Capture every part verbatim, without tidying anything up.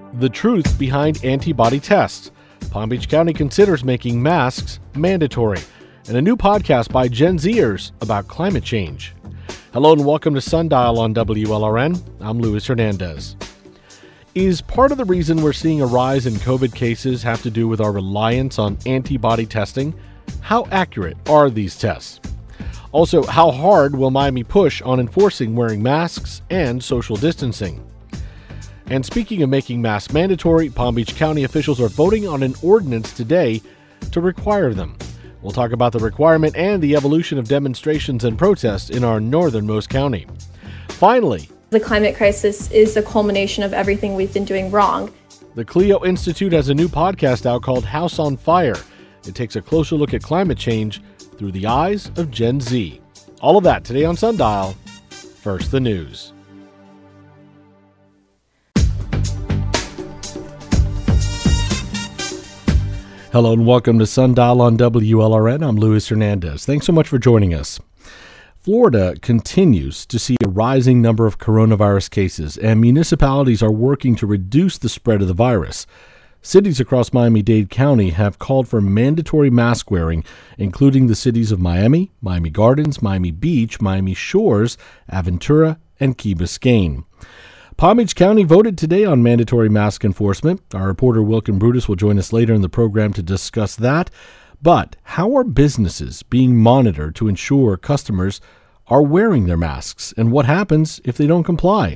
The truth behind antibody tests. Palm Beach County considers making masks mandatory. And a new podcast by Gen Zers about climate change. Hello and welcome to Sundial on W L R N. I'm Luis Hernandez. Is part of the reason we're seeing a rise in COVID cases have to do with our reliance on antibody testing? How accurate are these tests? Also, how hard will Miami push on enforcing wearing masks and social distancing? And speaking of making masks mandatory, Palm Beach County officials are voting on an ordinance today to require them. We'll talk about the requirement and the evolution of demonstrations and protests in our northernmost county. Finally, the climate crisis is the culmination of everything we've been doing wrong. The Clio Institute has a new podcast out called House on Fire. It takes a closer look at climate change through the eyes of Gen Z. All of that today on Sundial. First, the news. Hello and welcome to Sundial on W L R N. I'm Luis Hernandez. Thanks so much for joining us. Florida continues to see a rising number of coronavirus cases, and municipalities are working to reduce the spread of the virus. Cities across Miami-Dade County have called for mandatory mask wearing, including the cities of Miami, Miami Gardens, Miami Beach, Miami Shores, Aventura, and Key Biscayne. Palm Beach County voted today on mandatory mask enforcement. Our reporter Wilkin Brutus will join us later in the program to discuss that. But how are businesses being monitored to ensure customers are wearing their masks? And what happens if they don't comply?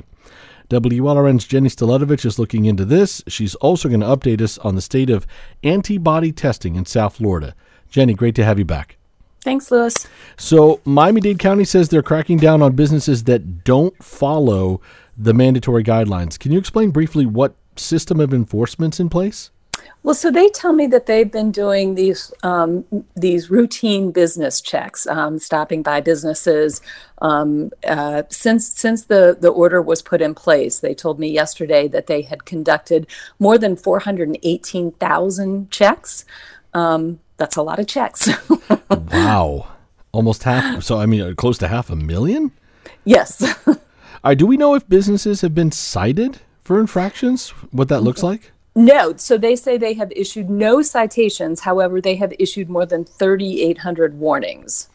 W L R N's Jenny Staletovich is looking into this. She's also going to update us on the state of antibody testing in South Florida. Jenny, great to have you back. Thanks, Louis. So Miami-Dade County says they're cracking down on businesses that don't follow the mandatory guidelines. Can you explain briefly what system of enforcement's in place? Well, so they tell me that they've been doing these um, these routine business checks, um, stopping by businesses um, uh, since since the, the order was put in place. They told me yesterday that they had conducted more than four hundred eighteen thousand checks. Um, that's a lot of checks. Wow. Almost half. So, I mean, close to half a million? Yes. Uh, do we know if businesses have been cited for infractions, what that looks like? No. So they say they have issued no citations. However, they have issued more than thirty-eight hundred warnings.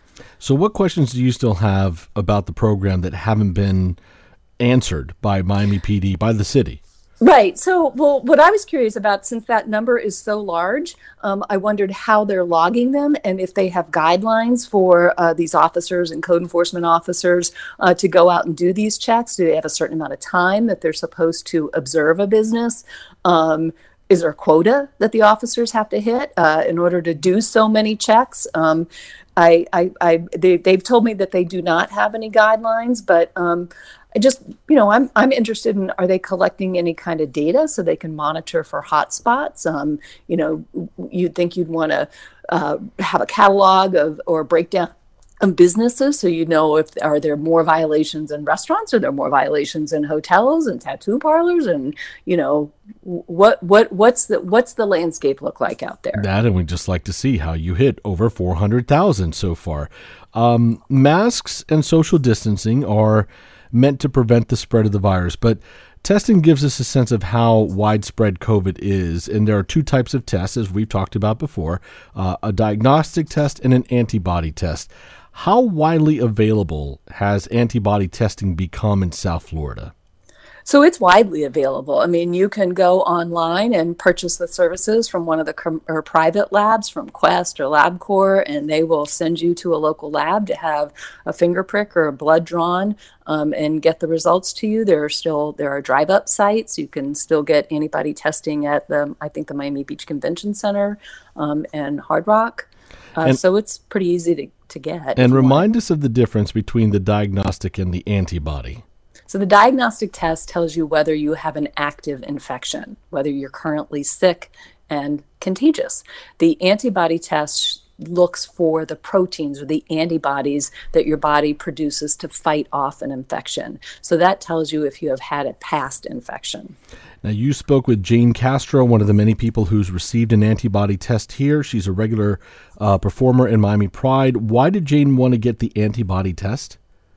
So what questions do you still have about the program that haven't been answered by Miami P D, by the city? Right. So, well, what I was curious about, since that number is so large, um, I wondered how they're logging them and if they have guidelines for uh, these officers and code enforcement officers uh, to go out and do these checks. Do they have a certain amount of time that they're supposed to observe a business? Um, is there a quota that the officers have to hit uh, in order to do so many checks? Um, I, I, I, they, they've told me that they do not have any guidelines, but um, I just, you know, I'm I'm interested in, are they collecting any kind of data so they can monitor for hotspots? Um, you know, you'd think you'd want to uh, have a catalog of or breakdown of businesses so you know if are there more violations in restaurants, or there more violations in hotels and tattoo parlors, and you know what what what's the what's the landscape look like out there? That, and we'd just like to see how you hit over four hundred thousand so far. Um, masks and social distancing are meant to prevent the spread of the virus, but testing gives us a sense of how widespread COVID is, and there are two types of tests, as we've talked about before, uh, a diagnostic test and an antibody test. How widely available has antibody testing become in South Florida? So it's widely available. I mean, you can go online and purchase the services from one of the com- or private labs, from Quest or LabCorp, and they will send you to a local lab to have a finger prick or a blood drawn um, and get the results to you. There are still there are drive-up sites. You can still get antibody testing at the I think the Miami Beach Convention Center um, and Hard Rock. Uh, and, so it's pretty easy to, to get. And remind us of the difference between the diagnostic and the antibody. So the diagnostic test tells you whether you have an active infection, whether you're currently sick and contagious. The antibody test looks for the proteins or the antibodies that your body produces to fight off an infection. So that tells you if you have had a past infection. Now, you spoke with Jane Castro, one of the many people who's received an antibody test here. She's a regular uh, performer in Miami Pride. Why did Jane want to get the antibody test?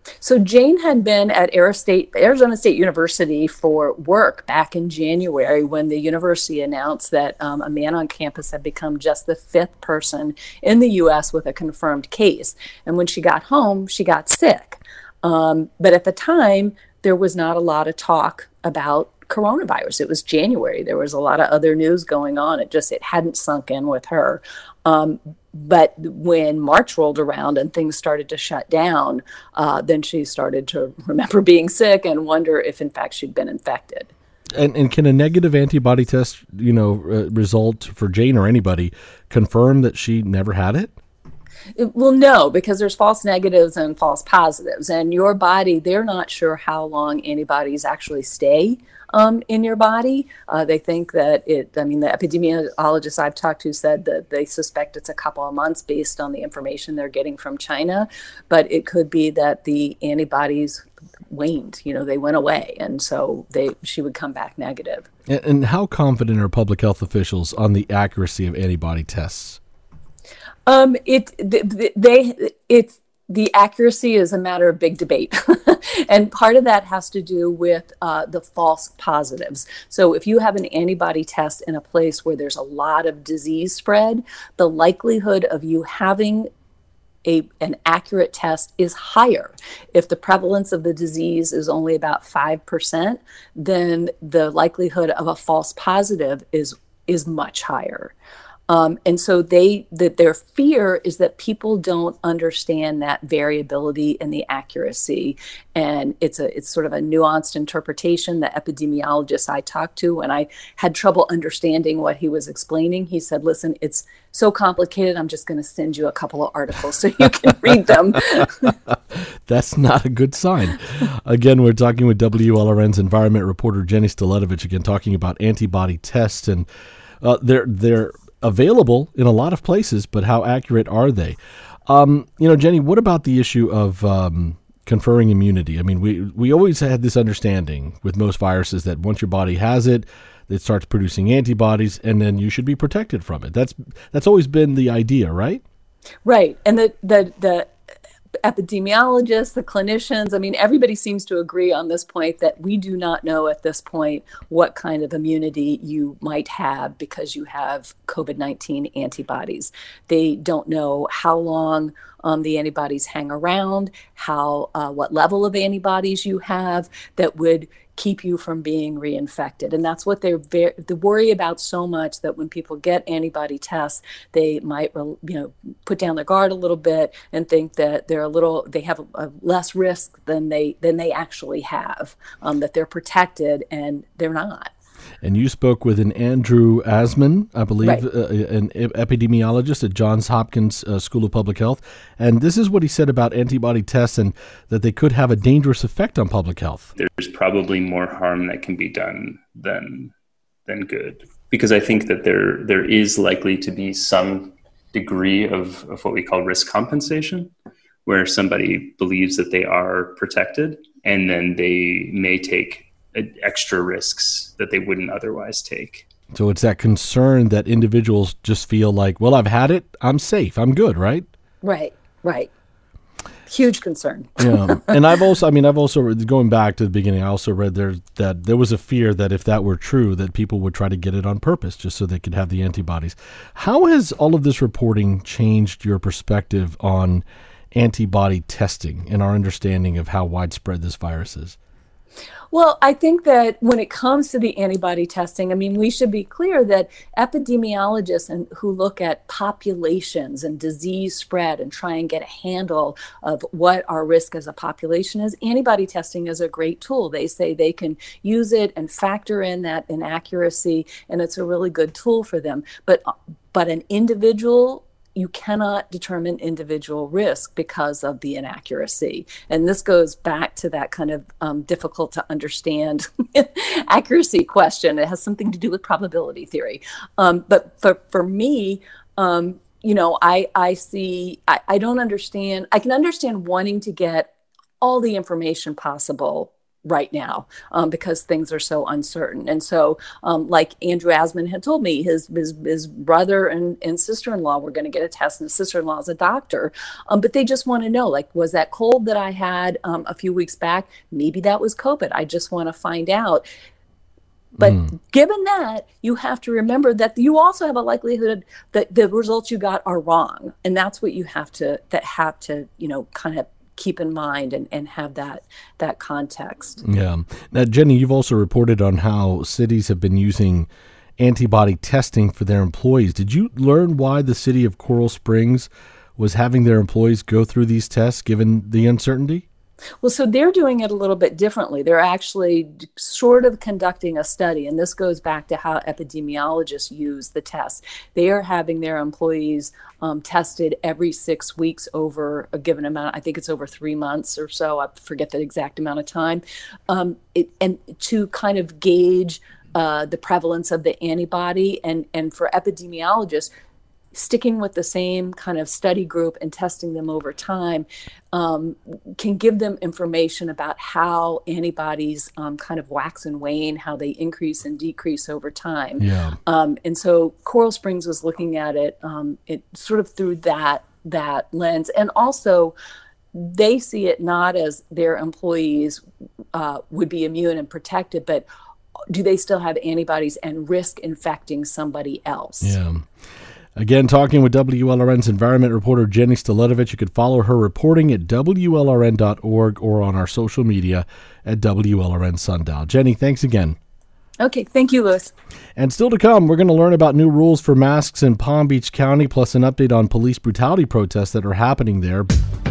So Jane had been at Arizona State University for work back in January when the university announced that um, a man on campus had become just the fifth person in the U S with a confirmed case. And when she got home, she got sick. Um, but at the time, there was not a lot of talk about coronavirus. It was January. There was a lot of other news going on. It just, it hadn't sunk in with her. Um, but when March rolled around and things started to shut down, uh, then she started to remember being sick and wonder if in fact she'd been infected. And, and can a negative antibody test, you know, uh, result for Jane or anybody confirm that she never had it? Well, no, because there's false negatives and false positives, and your body, they're not sure how long antibodies actually stay um, in your body. Uh, they think that it, I mean, the epidemiologists I've talked to said that they suspect it's a couple of months based on the information they're getting from China, but it could be that the antibodies waned, you know, they went away, and so they she would come back negative. And, and how confident are public health officials on the accuracy of antibody tests? Um, it, they, it's, the accuracy is a matter of big debate. And part of that has to do with uh, the false positives. So if you have an antibody test in a place where there's a lot of disease spread, the likelihood of you having A, an accurate test is higher. If the prevalence of the disease is only about five percent, then the likelihood of a false positive is, is much higher. Um, and so they, that their fear is that people don't understand that variability and the accuracy. And it's a, it's sort of a nuanced interpretation. The epidemiologist I talked to, when I had trouble understanding what he was explaining, he said, listen, it's so complicated, I'm just going to send you a couple of articles so you can read them. That's not a good sign. Again, we're talking with W L R N's environment reporter Jenny Staletovich, again, talking about antibody tests, and uh, they're, they're, available in a lot of places, but how accurate are they? Um, you know, Jenny, what about the issue of um, conferring immunity? I mean, we we always had this understanding with most viruses that once your body has it, it starts producing antibodies, and then you should be protected from it. That's that's always been the idea, right? Right, and the the the epidemiologists, the clinicians, I mean, everybody seems to agree on this point that we do not know at this point what kind of immunity you might have because you have COVID nineteen antibodies. They don't know how long um, the antibodies hang around, how uh, what level of antibodies you have that would keep you from being reinfected. And that's what they're very, they worry about so much, that when people get antibody tests, they might, you know, put down their guard a little bit and think that they're a little, they have a, a less risk than they, than they actually have, um, that they're protected, and they're not. And you spoke with an Andrew Asman, I believe, Right. uh, an epidemiologist at Johns Hopkins uh, School of Public Health. And this is what he said about antibody tests, and that they could have a dangerous effect on public health. There's probably more harm that can be done than than good, because I think that there there is likely to be some degree of, of what we call risk compensation, where somebody believes that they are protected, and then they may take extra risks that they wouldn't otherwise take. So it's that concern that individuals just feel like, well, I've had it, I'm safe, I'm good, right? Right, right. Huge concern. Yeah. And I've also, I mean, I've also, going back to the beginning, I also read there that there was a fear that if that were true, that people would try to get it on purpose just so they could have the antibodies. How has all of this reporting changed your perspective on antibody testing and our understanding of how widespread this virus is? Well, I think that when it comes to the antibody testing, I mean, we should be clear that epidemiologists and who look at populations and disease spread and try and get a handle of what our risk as a population is, antibody testing is a great tool. They say they can use it and factor in that inaccuracy, and it's a really good tool for them. But but an individual, you cannot determine individual risk because of the inaccuracy. And this goes back to that kind of um, difficult to understand accuracy question. It has something to do with probability theory. Um, but for, for me, um, you know, I, I see, I, I don't understand, I can understand wanting to get all the information possible right now um, because things are so uncertain. And so, um, like Andrew Asman had told me, his his, his brother and, and sister-in-law were going to get a test, and his sister-in-law is a doctor. Um, but they just want to know, like, was that cold that I had um, a few weeks back? Maybe that was COVID. I just want to find out. But mm. given that, you have to remember that you also have a likelihood that the results you got are wrong. And that's what you have to, that have to, you know, kind of keep in mind and, and have that that context. Yeah. Now, Jenny, you've also reported on how cities have been using antibody testing for their employees. Did you learn why the city of Coral Springs was having their employees go through these tests given the uncertainty? Well, so they're doing it a little bit differently. They're actually sort of conducting a study, and this goes back to how epidemiologists use the test. They are having their employees um, tested every six weeks over a given amount. I think it's over three months or so. I forget the exact amount of time. Um, it, and to kind of gauge uh, the prevalence of the antibody, and, and for epidemiologists, sticking with the same kind of study group and testing them over time um, can give them information about how antibodies um, kind of wax and wane, how they increase and decrease over time. Yeah. Um, and so Coral Springs was looking at it, um, it sort of through that that lens. And also, they see it not as their employees uh, would be immune and protected, but do they still have antibodies and risk infecting somebody else? Yeah. Again, talking with W L R N's environment reporter Jenny Staletovich. You could follow her reporting at W L R N dot org or on our social media at W L R N Sundial. Jenny, thanks again. Okay, thank you, Louis. And still to come, we're going to learn about new rules for masks in Palm Beach County, plus an update on police brutality protests that are happening there.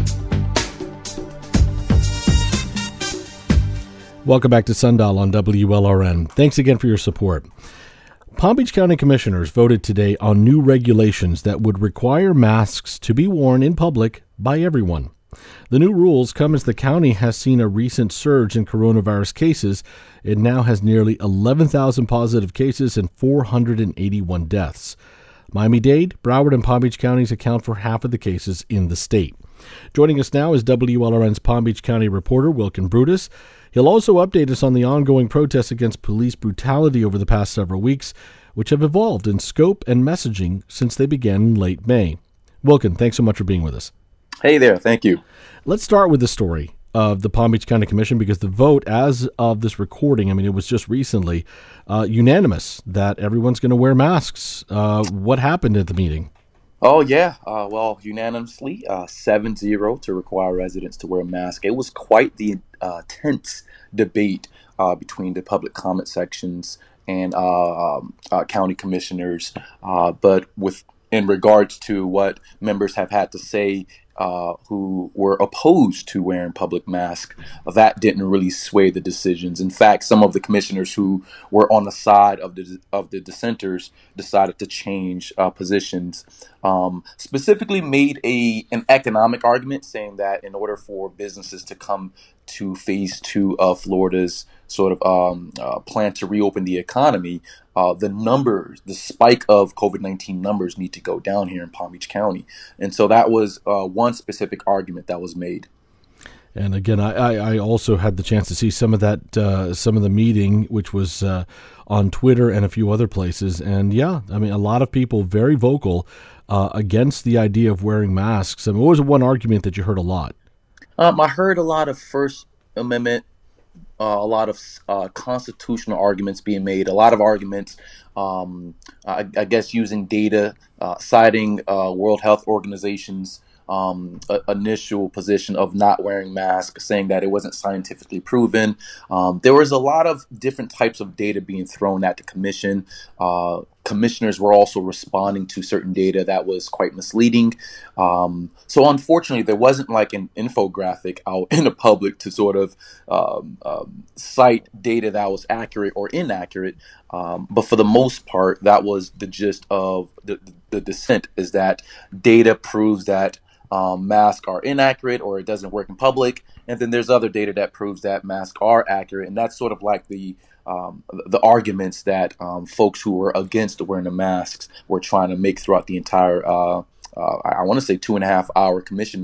Welcome back to Sundial on W L R N. Thanks again for your support. Palm Beach County commissioners voted today on new regulations that would require masks to be worn in public by everyone. The new rules come as the county has seen a recent surge in coronavirus cases. It now has nearly eleven thousand positive cases and four hundred eighty-one deaths. Miami-Dade, Broward, and Palm Beach counties account for half of the cases in the state. Joining us now is W L R N's Palm Beach County reporter Wilkin Brutus. He'll also update us on the ongoing protests against police brutality over the past several weeks, which have evolved in scope and messaging since they began in late May. Wilkin, thanks so much for being with us. Hey there, thank you. Let's start with the story of the Palm Beach County Commission, because the vote as of this recording, I mean, it was just recently, uh, unanimous that everyone's going to wear masks. Uh, what happened at the meeting? Oh, yeah. Uh, well, unanimously, uh, seven zero to require residents to wear a mask. It was quite the uh, tense debate uh, between the public comment sections and uh, um, uh, county commissioners. Uh, but with in regards to what members have had to say uh, who were opposed to wearing public masks, that didn't really sway the decisions. In fact, some of the commissioners who were on the side of the of the dissenters decided to change uh, positions. Um, specifically made a an economic argument, saying that in order for businesses to come to phase two of Florida's sort of um, uh, plan to reopen the economy, uh, the numbers, the spike of COVID nineteen numbers need to go down here in Palm Beach County. And so that was uh, one specific argument that was made. And again, I, I also had the chance to see some of that, uh, some of the meeting, which was uh, on Twitter and a few other places. And yeah, I mean, a lot of people very vocal uh, against the idea of wearing masks. I mean, what was one argument that you heard a lot? Um, I heard a lot of First Amendment, uh, a lot of uh, constitutional arguments being made, a lot of arguments, um, I, I guess, using data, uh, citing uh, World Health Organization's um, a, initial position of not wearing masks, saying that it wasn't scientifically proven. Um, there was a lot of different types of data being thrown at the commission. Uh, commissioners were also responding to certain data that was quite misleading. Um, so unfortunately, there wasn't like an infographic out in the public to sort of um, um, cite data that was accurate or inaccurate. Um, but for the most part, that was the gist of the, the dissent, is that data proves that Um, masks are inaccurate or it doesn't work in public, and then there's other data that proves that masks are accurate, and that's sort of like the um, the arguments that um, folks who were against wearing the masks were trying to make throughout the entire uh, uh, I want to say two and a half hour commission meeting.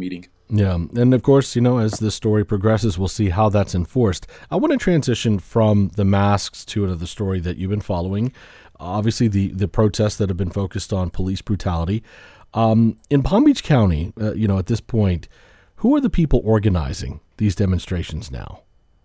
Yeah. And of course, you know, as this story progresses, we'll see how that's enforced. I want to transition from the masks to another story that you've been following. Obviously, the, the protests that have been focused on police brutality. Um, in Palm Beach County, uh, you know, at this point, who are the people organizing these demonstrations now?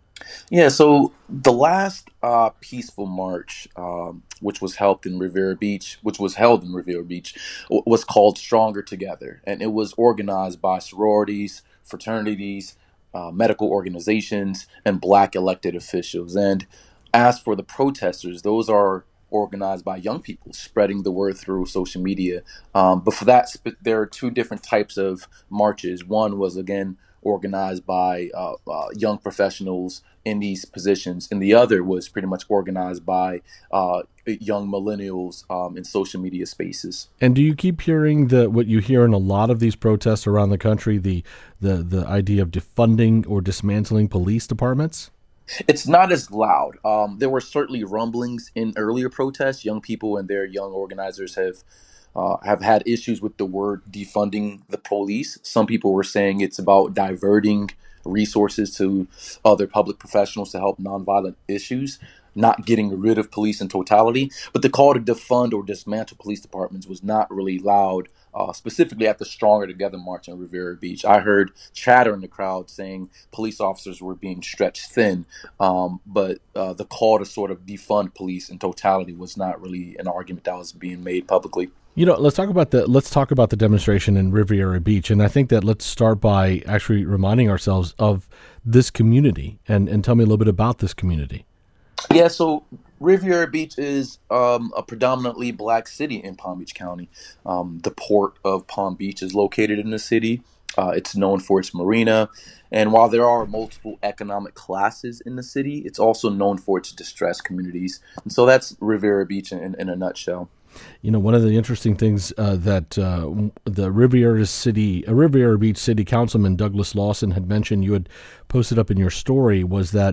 Yeah, so the last uh, peaceful march, um, which was held in Riviera Beach, which was held in Riviera Beach, w- was called Stronger Together, and it was organized by sororities, fraternities, uh, medical organizations, and Black elected officials. And as for the protesters, those are organized by young people, spreading the word through social media. Um, but for that, sp- there are two different types of marches. One was again organized by uh, uh, young professionals in these positions, and the other was pretty much organized by uh, young millennials um, in social media spaces. And do you keep hearing the what you hear in a lot of these protests around the country, the the the idea of defunding or dismantling police departments? It's not as loud. Um, there were certainly rumblings in earlier protests. Young people and their young organizers have uh, have had issues with the word defunding the police. Some people were saying it's about diverting resources to other public professionals to help nonviolent issues, not getting rid of police in totality. But the call to defund or dismantle police departments was not really loud, uh, specifically at the Stronger Together march in Riviera Beach. I heard chatter in the crowd saying police officers were being stretched thin, um, but uh, the call to sort of defund police in totality was not really an argument that was being made publicly. You know, let's talk about the let's talk about the demonstration in Riviera Beach, and I think that let's start by actually reminding ourselves of this community, and and tell me a little bit about this community. Yeah, so Riviera Beach is um, a predominantly Black city in Palm Beach County. Um, the port of Palm Beach is located in the city. Uh, it's known for its marina. And while there are multiple economic classes in the city, it's also known for its distressed communities. And so that's Riviera Beach in, in a nutshell. You know, one of the interesting things uh, that uh, the Riviera City, uh, Riviera Beach City Councilman Douglas Lawson had mentioned, you had posted up in your story, was that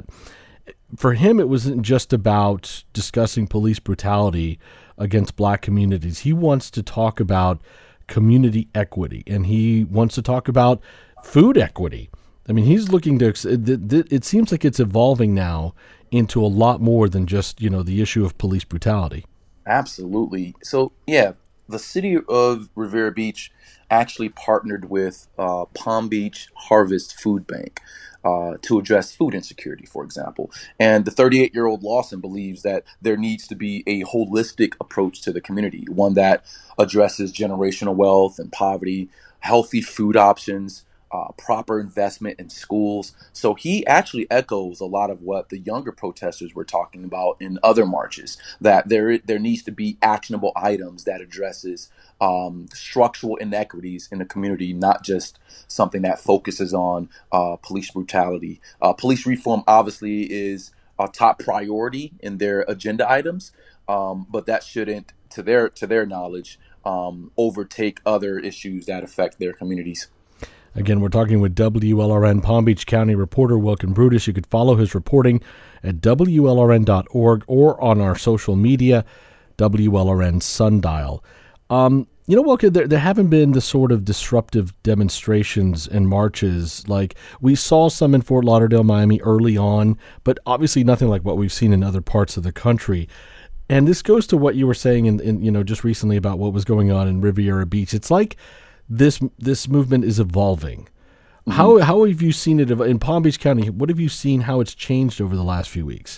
for him, it wasn't just about discussing police brutality against Black communities. He wants to talk about community equity, and he wants to talk about food equity. I mean, he's looking to, it, it seems like it's evolving now into a lot more than just, you know, the issue of police brutality. Absolutely. So, yeah, the city of Riviera Beach actually partnered with uh, Palm Beach Harvest Food Bank uh, to address food insecurity, for example. And the thirty-eight-year-old Lawson believes that there needs to be a holistic approach to the community, one that addresses generational wealth and poverty, healthy food options, uh, proper investment in schools. So he actually echoes a lot of what the younger protesters were talking about in other marches, that there there needs to be actionable items that addresses um, structural inequities in the community, not just something that focuses on uh, police brutality. Uh, police reform obviously is a top priority in their agenda items, um, but that shouldn't, to their to their knowledge, um, overtake other issues that affect their communities. Again, we're talking with W L R N Palm Beach County reporter Wilkin Brutus. You could follow his reporting at W L R N dot org or on our social media, W L R N Sundial. Um, you know, Wilkin, there, there haven't been the sort of disruptive demonstrations and marches. Like we saw some in Fort Lauderdale, Miami early on, but obviously nothing like what we've seen in other parts of the country. And this goes to what you were saying in, in you know, just recently about what was going on in Riviera Beach. It's like this this movement is evolving. Mm-hmm. How how have you seen it in Palm Beach County? What have you seen how it's changed over the last few weeks?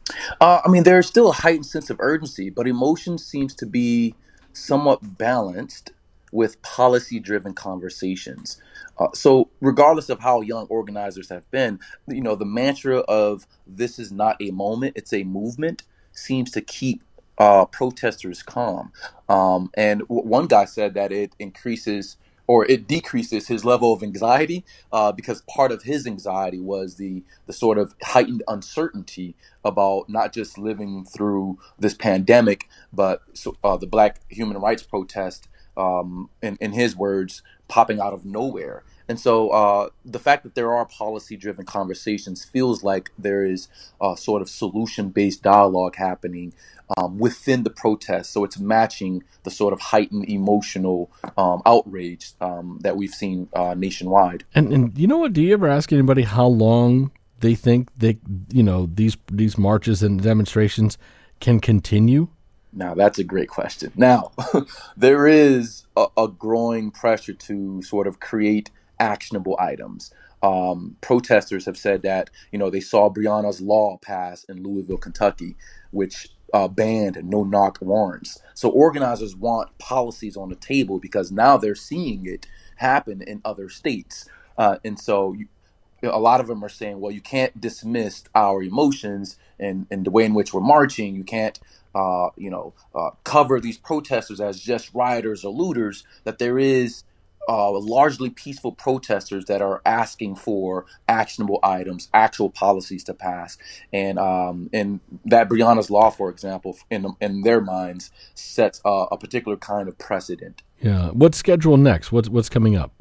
Uh, I mean, there's still a heightened sense of urgency, but emotion seems to be somewhat balanced with policy-driven conversations. Uh, so regardless of how young organizers have been, you know, the mantra of this is not a moment, it's a movement seems to keep uh, protesters calm. Um, and w- one guy said that it increases or it decreases his level of anxiety uh, because part of his anxiety was the the sort of heightened uncertainty about not just living through this pandemic, but so, uh, the Black human rights protest, um, in, in his words, popping out of nowhere. And so uh, the fact that there are policy-driven conversations feels like there is a sort of solution-based dialogue happening um, within the protests. So it's matching the sort of heightened emotional um, outrage um, that we've seen uh, nationwide. And and you know what? Do you ever ask anybody how long they think they, you know, these these marches and demonstrations can continue? Now, that's a great question. Now, there is a, a growing pressure to sort of create actionable items. Um, protesters have said that, you know, they saw Breonna's law pass in Louisville, Kentucky, which uh, banned no-knock warrants. So organizers want policies on the table because now they're seeing it happen in other states. Uh, and so you, a lot of them are saying, well, you can't dismiss our emotions and, and the way in which we're marching. You can't, uh, you know, uh, cover these protesters as just rioters or looters, that there is uh, largely peaceful protesters that are asking for actionable items, actual policies to pass. And um, and that Breonna's law, for example, in, in their minds, sets uh, a particular kind of precedent. Yeah. What's scheduled next? What's, what's coming up?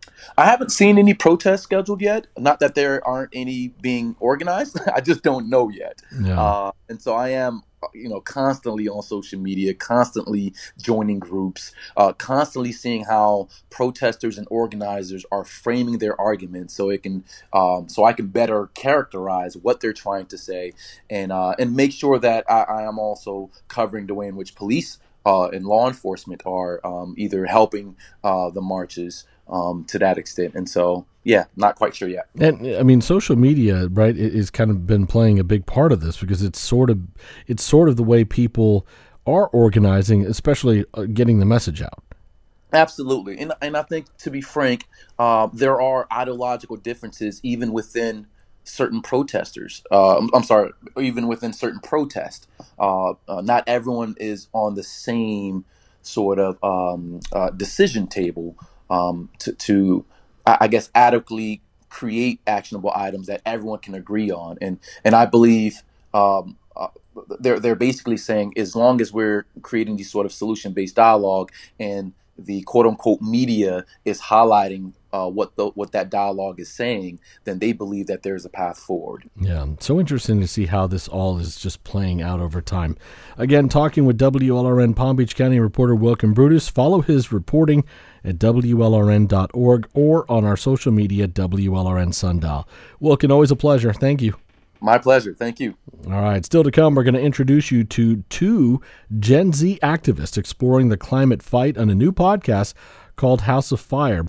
I haven't seen any protests scheduled yet. Not that there aren't any being organized. I just don't know yet. Yeah. Uh, and so I am, you know, constantly on social media, constantly joining groups, uh, constantly seeing how protesters and organizers are framing their arguments, so it can, um, so I can better characterize what they're trying to say, and uh, and make sure that I, I am also covering the way in which police uh, and law enforcement are um, either helping uh, the marches. Um, to that extent. And so, yeah, not quite sure yet. And I mean, social media, right, is kind of been playing a big part of this because it's sort of, it's sort of the way people are organizing, especially getting the message out. Absolutely. And, and I think, to be frank, uh, there are ideological differences even within certain protesters. Uh, I'm, I'm sorry, even within certain protests. Uh, uh, not everyone is on the same sort of um, uh, decision table Um, to, to, I guess, adequately create actionable items that everyone can agree on. And and I believe um, uh, they're, they're basically saying, as long as we're creating these sort of solution-based dialogue and the quote-unquote media is highlighting uh, what the, what that dialogue is saying, then they believe that there's a path forward. Yeah, so interesting to see how this all is just playing out over time. Again, talking with W L R N Palm Beach County reporter Wilkin Brutus. Follow his reporting at W L R N dot org or on our social media, W L R N Sundial. Wilkin, always a pleasure. Thank you. My pleasure. Thank you. All right. Still to come, we're going to introduce you to two Gen Z activists exploring the climate fight on a new podcast called House of Fire.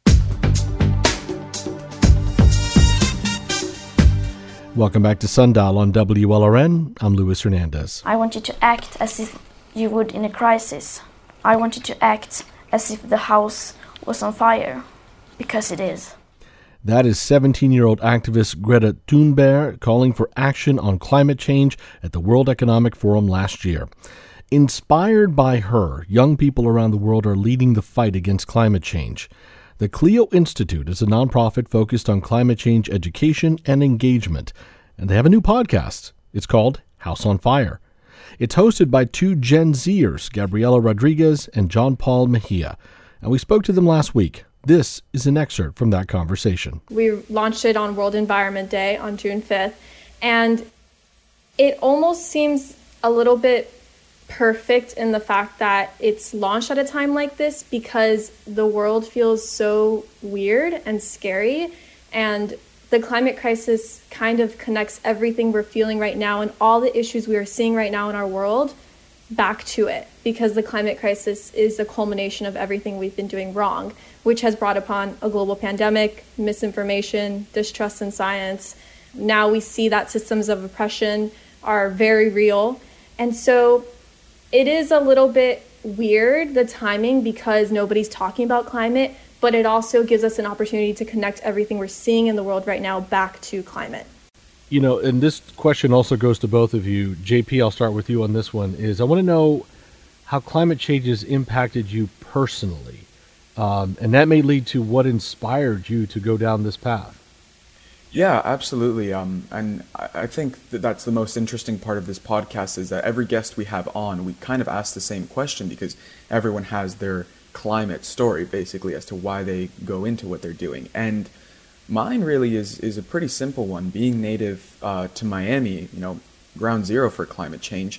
Welcome back to Sundial on W L R N. I'm Luis Hernandez. I want you to act as if you would in a crisis. I want you to act as if the house was on fire, because it is. That is seventeen-year-old activist Greta Thunberg calling for action on climate change at the World Economic Forum last year. Inspired by her, young people around the world are leading the fight against climate change. The Clio Institute is a nonprofit focused on climate change education and engagement, and they have a new podcast. It's called House on Fire. It's hosted by two Gen Zers, Gabriela Rodriguez and John Paul Mejia, and we spoke to them last week. This is an excerpt from that conversation. We launched it on World Environment Day on June fifth, and it almost seems a little bit perfect in the fact that it's launched at a time like this because the world feels so weird and scary, and the climate crisis kind of connects everything we're feeling right now and all the issues we are seeing right now in our world back to it, because the climate crisis is a culmination of everything we've been doing wrong, which has brought upon a global pandemic, misinformation, distrust in science. Now we see that systems of oppression are very real. And so it is a little bit weird, the timing, because nobody's talking about climate, but it also gives us an opportunity to connect everything we're seeing in the world right now back to climate. You know, and this question also goes to both of you. J P, I'll start with you on this one, is I want to know how climate change has impacted you personally. Um, and that may lead to what inspired you to go down this path. Yeah, absolutely. Um, and I, I think that that's the most interesting part of this podcast is that every guest we have on, we kind of ask the same question because everyone has their climate story, basically, as to why they go into what they're doing. And mine really is, is a pretty simple one. Being native uh, to Miami, you know, ground zero for climate change,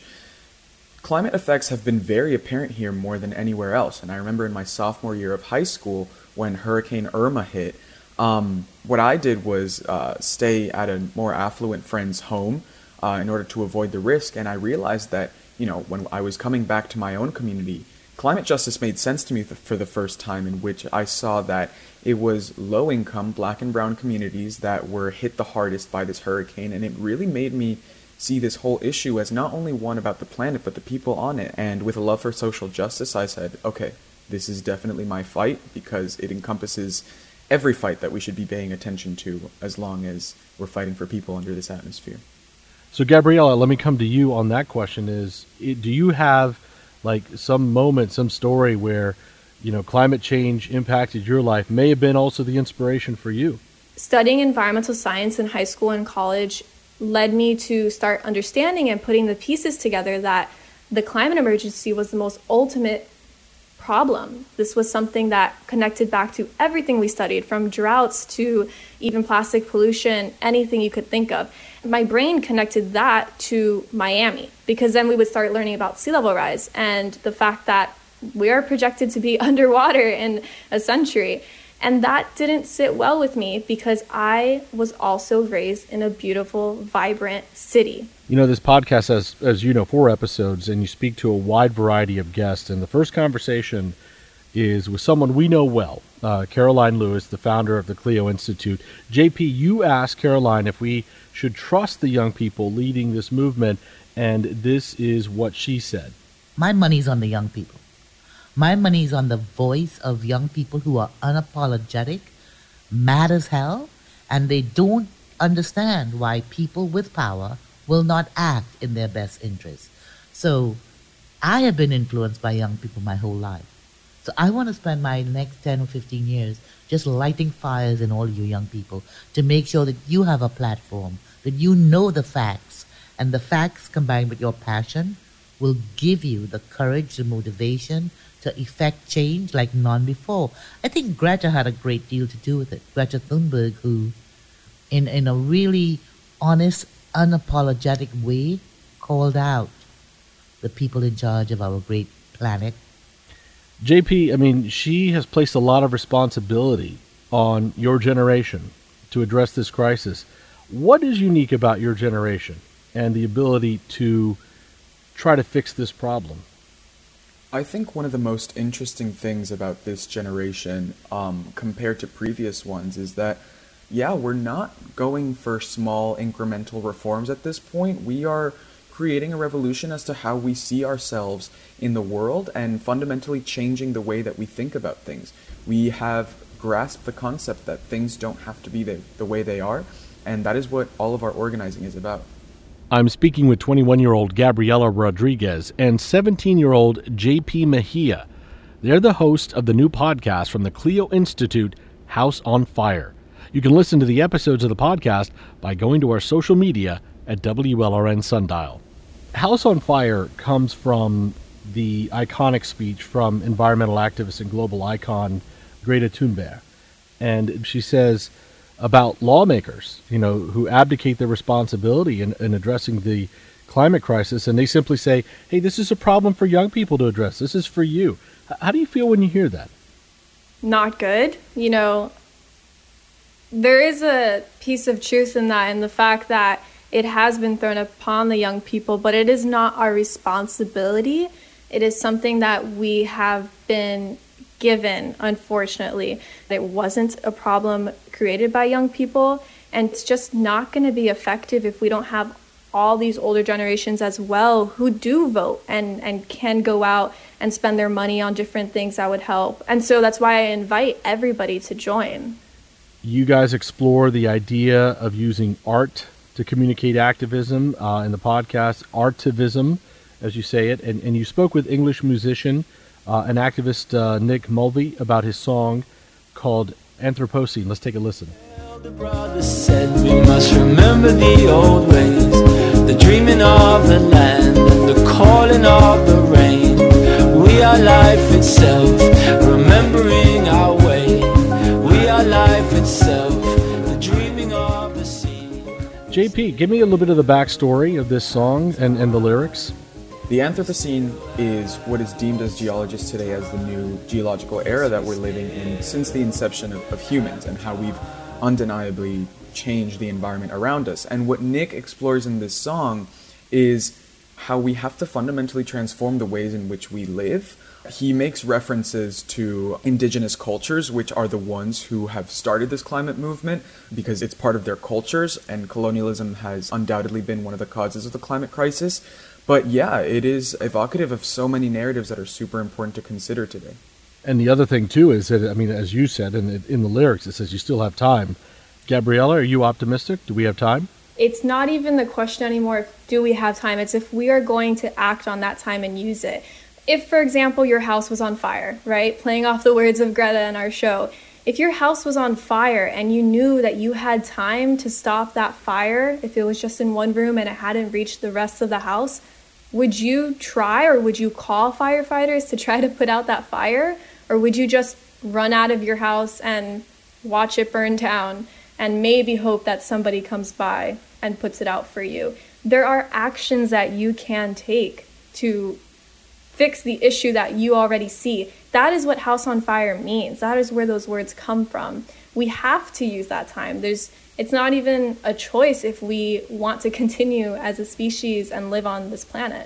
climate effects have been very apparent here more than anywhere else. And I remember in my sophomore year of high school, when Hurricane Irma hit, um, what I did was uh, stay at a more affluent friend's home uh, in order to avoid the risk. And I realized that, you know, when I was coming back to my own community, climate justice made sense to me th- for the first time, in which I saw that it was low-income black and brown communities that were hit the hardest by this hurricane. And it really made me see this whole issue as not only one about the planet, but the people on it. And with a love for social justice, I said, okay, this is definitely my fight, because it encompasses every fight that we should be paying attention to as long as we're fighting for people under this atmosphere. So, Gabriella, let me come to you on that question. Is do you have like some moment, some story where, you know, climate change impacted your life, may have been also the inspiration for you? Studying environmental science in high school and college led me to start understanding and putting the pieces together that the climate emergency was the most ultimate problem. This was something that connected back to everything we studied, from droughts to even plastic pollution, anything you could think of. My brain connected that to Miami, because then we would start learning about sea level rise and the fact that we are projected to be underwater in a century. And that didn't sit well with me, because I was also raised in a beautiful, vibrant city. You know, this podcast has, as you know, four episodes, and you speak to a wide variety of guests. And the first conversation is with someone we know well, uh, Caroline Lewis, the founder of the Clio Institute. J P, you asked Caroline if we should trust the young people leading this movement, and this is what she said. My money's on the young people. My money's on the voice of young people who are unapologetic, mad as hell, and they don't understand why people with power will not act in their best interest. So I have been influenced by young people my whole life. So I want to spend my next ten or fifteen years just lighting fires in all you young people to make sure that you have a platform, that you know the facts, and the facts combined with your passion will give you the courage, the motivation to effect change like none before. I think Greta had a great deal to do with it. Greta Thunberg, who in, in a really honest, unapologetic way called out the people in charge of our great planet. J P, I mean, she has placed a lot of responsibility on your generation to address this crisis. What is unique about your generation and the ability to try to fix this problem? I think one of the most interesting things about this generation, um, compared to previous ones, is that, yeah, we're not going for small incremental reforms at this point. We are creating a revolution as to how we see ourselves in the world and fundamentally changing the way that we think about things. We have grasped the concept that things don't have to be the, the way they are, and that is what all of our organizing is about. I'm speaking with twenty-one-year-old Gabriella Rodriguez and seventeen-year-old J P Mejia. They're the host of the new podcast from the Clio Institute, House on Fire. You can listen to the episodes of the podcast by going to our social media at W L R N Sundial. House on Fire comes from the iconic speech from environmental activist and global icon Greta Thunberg. And she says about lawmakers, you know, who abdicate their responsibility in, in addressing the climate crisis, and they simply say, hey, this is a problem for young people to address. This is for you. How do you feel when you hear that? Not good. You know, there is a piece of truth in that, in the fact that it has been thrown upon the young people, but it is not our responsibility. It is something that we have been given, unfortunately. It wasn't a problem created by young people, and it's just not going to be effective if we don't have all these older generations as well who do vote and, and can go out and spend their money on different things that would help. And so that's why I invite everybody to join. You guys explore the idea of using art to communicate activism uh, in the podcast, Artivism, as you say it, and, and you spoke with English musician Uh, an activist, uh, Nick Mulvey, about his song called Anthropocene. Let's take a listen. The brother said we must remember the old ways, the dreaming of the land and the calling of the rain. We are life itself. J P, give me a little bit of the backstory of this song and, and the lyrics. The Anthropocene is what is deemed as geologists today as the new geological era that we're living in since the inception of, of humans, and how we've undeniably changed the environment around us. And what Nick explores in this song is how we have to fundamentally transform the ways in which we live. He makes references to indigenous cultures, which are the ones who have started this climate movement because it's part of their cultures, and colonialism has undoubtedly been one of the causes of the climate crisis. But yeah, it is evocative of so many narratives that are super important to consider today. And the other thing, too, is that, I mean, as you said, in, in the lyrics, it says you still have time. Gabriella, are you optimistic? Do we have time? It's not even the question anymore of do we have time. It's if we are going to act on that time and use it. If, for example, your house was on fire, right? Playing off the words of Greta in our show. If your house was on fire and you knew that you had time to stop that fire, if it was just in one room and it hadn't reached the rest of the house, would you try, or would you call firefighters to try to put out that fire? Or would you just run out of your house and watch it burn down and maybe hope that somebody comes by and puts it out for you? There are actions that you can take to fix the issue that you already see. That is what House on Fire means. That is where those words come from. We have to use that time. There's It's not even a choice if we want to continue as a species and live on this planet.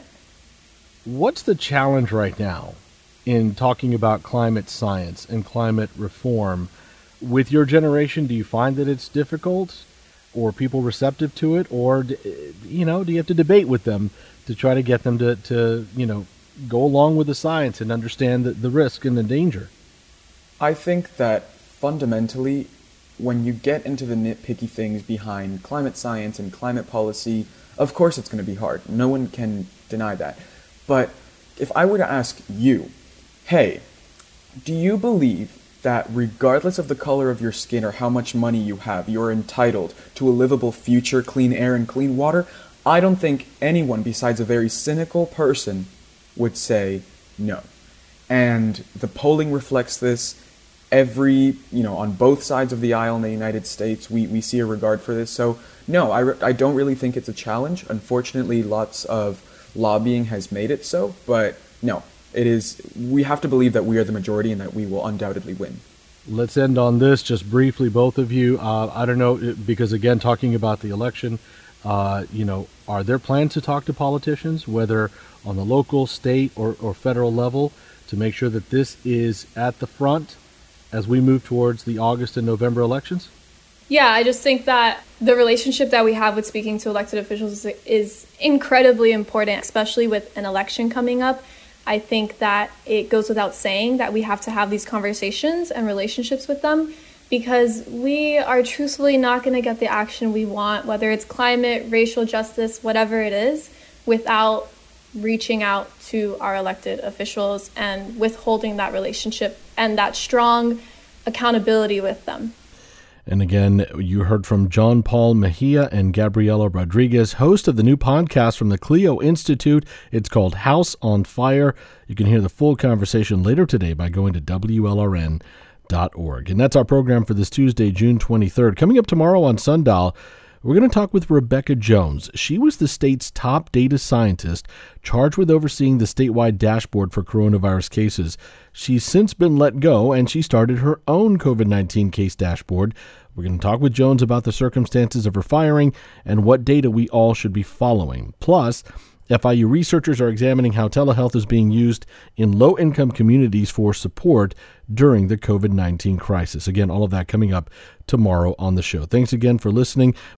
What's the challenge right now in talking about climate science and climate reform? With your generation, do you find that it's difficult, or people receptive to it, or, you know, do you have to debate with them to try to get them to, to you know, go along with the science and understand the, the risk and the danger? I think that fundamentally, when you get into the nitpicky things behind climate science and climate policy, of course it's going to be hard. No one can deny that. But if I were to ask you, hey, do you believe that regardless of the color of your skin or how much money you have, you're entitled to a livable future, clean air, and clean water? I don't think anyone besides a very cynical person would say no. And the polling reflects this. Every, you know, on both sides of the aisle in the United States, we, we see a regard for this. So, no, I, re- I don't really think it's a challenge. Unfortunately, lots of lobbying has made it so. But, no, it is. We have to believe that we are the majority and that we will undoubtedly win. Let's end on this just briefly, both of you. Uh, I don't know, because, again, talking about the election, uh, you know, are there plans to talk to politicians, whether on the local, state, or, or federal level, to make sure that this is at the front as we move towards the August and November elections? Yeah, I just think that the relationship that we have with speaking to elected officials is, is incredibly important, especially with an election coming up. I think that it goes without saying that we have to have these conversations and relationships with them, because we are truthfully not going to get the action we want, whether it's climate, racial justice, whatever it is, without reaching out to our elected officials and withholding that relationship and that strong accountability with them. And again, you heard from John Paul Mejia and Gabriela Rodriguez, host of the new podcast from the Clio Institute. It's called House on Fire. You can hear the full conversation later today by going to W L R N dot org. And that's our program for this Tuesday, June twenty-third. Coming up tomorrow on Sundial, we're going to talk with Rebecca Jones. She was the state's top data scientist charged with overseeing the statewide dashboard for coronavirus cases. She's since been let go, and she started her own COVID nineteen case dashboard. We're going to talk with Jones about the circumstances of her firing and what data we all should be following. Plus, F I U researchers are examining how telehealth is being used in low-income communities for support during the COVID nineteen crisis. Again, all of that coming up tomorrow on the show. Thanks again for listening.